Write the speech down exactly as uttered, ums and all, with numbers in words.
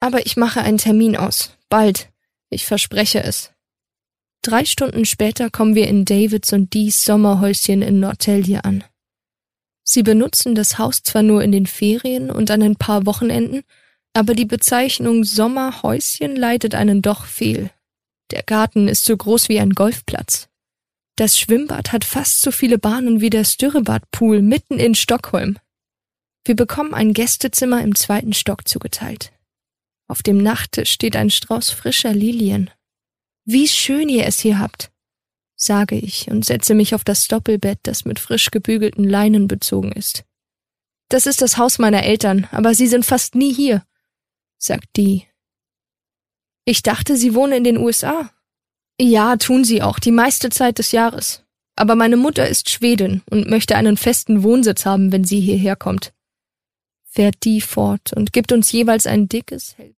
Aber ich mache einen Termin aus. Bald. Ich verspreche es. Drei Stunden später kommen wir in Davids und Dees Sommerhäuschen in Nortelje an. Sie benutzen das Haus zwar nur in den Ferien und an ein paar Wochenenden, aber die Bezeichnung Sommerhäuschen leitet einen doch fehl. Der Garten ist so groß wie ein Golfplatz. Das Schwimmbad hat fast so viele Bahnen wie der Störrebadpool mitten in Stockholm. Wir bekommen ein Gästezimmer im zweiten Stock zugeteilt. Auf dem Nachttisch steht ein Strauß frischer Lilien. »Wie schön ihr es hier habt«, sage ich und setze mich auf das Doppelbett, das mit frisch gebügelten Leinen bezogen ist. »Das ist das Haus meiner Eltern, aber sie sind fast nie hier«, sagt Dee. »Ich dachte, sie wohnen in den U S A.« »Ja, tun sie auch, die meiste Zeit des Jahres. Aber meine Mutter ist Schwedin und möchte einen festen Wohnsitz haben, wenn sie hierher kommt«, fährt Dee fort und gibt uns jeweils ein dickes, hell